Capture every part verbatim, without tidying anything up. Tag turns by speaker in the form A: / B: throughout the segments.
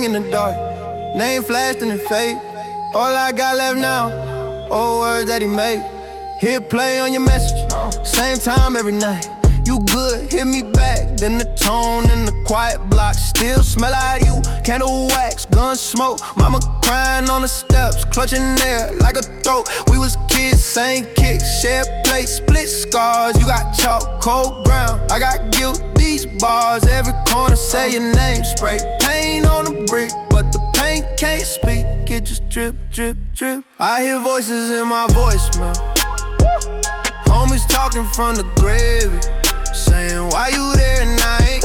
A: in the dark. Name flashed in the fade. All I got left now, old words that he made. Hit play on your message, same time every night. You good, hit me back. Then the tone in the quiet block still smell like you. Candle wax, gun smoke. Mama crying on the steps, clutching air like a throat. We was kids, same kicks, share plates, split scars. You got chalk, cold ground. I got guilt, these bars. Every corner say your name. Spray paint on the brick, but the paint can't speak. It just drip, drip, drip. I hear voices in my voicemail. Homies talking from the grave, saying why you there tonight?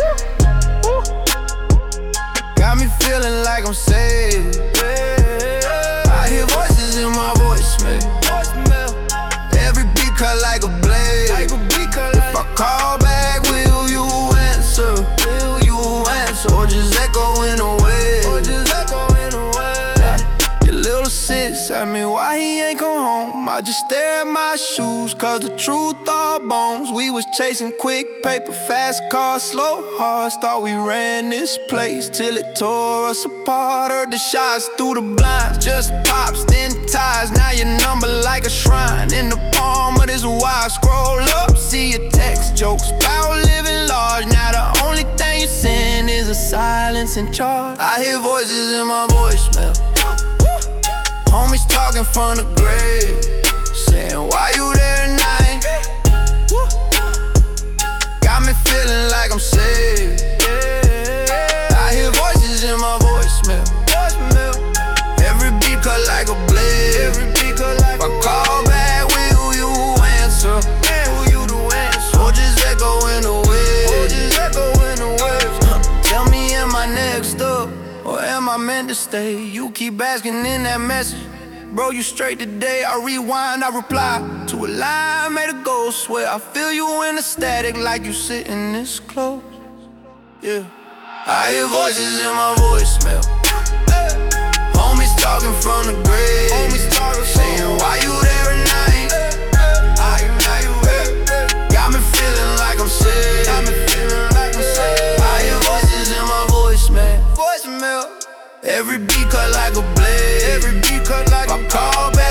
A: Got me feeling like I'm saved. I hear voices in my voicemail. Every beat cut like a blade. If I call back, will you answer? Will you answer? Or just echo in a way? Or just echo in a way? Your little sis asked me why he ain't come home. I just stare at my shoes, cause the truth all bones. We was chasing quick paper, fast cars, slow hearts. Thought we ran this place till it tore us apart. Heard the shots through the blinds, just pops, then ties. Now your number like a shrine in the palm of this wire. Scroll up, see your text jokes about living large. Now the only thing you send is a silence in charge. I hear voices in my voicemail. Homies talking from the grave, saying why you there tonight? Got me feeling like I'm saved. I hear voices in my voicemail. Every beat cut like a blade. If I call back, will you answer? Will you do answer? Or just echo in the waves? Tell me, am I next up? Or am I meant to stay? You keep asking in that message. Bro, you straight today. I rewind, I reply to a line made of gold. Swear I feel you in the static like you sitting this close. Yeah. I hear voices in my voicemail. Homies talking from the grave. Homies talking, saying why you there tonight? Got me feeling like I'm saved. Got me feeling like I'm saved. I hear voices in my voicemail. Voicemail. Every beat cut like a blade. Every beat cut like a callback.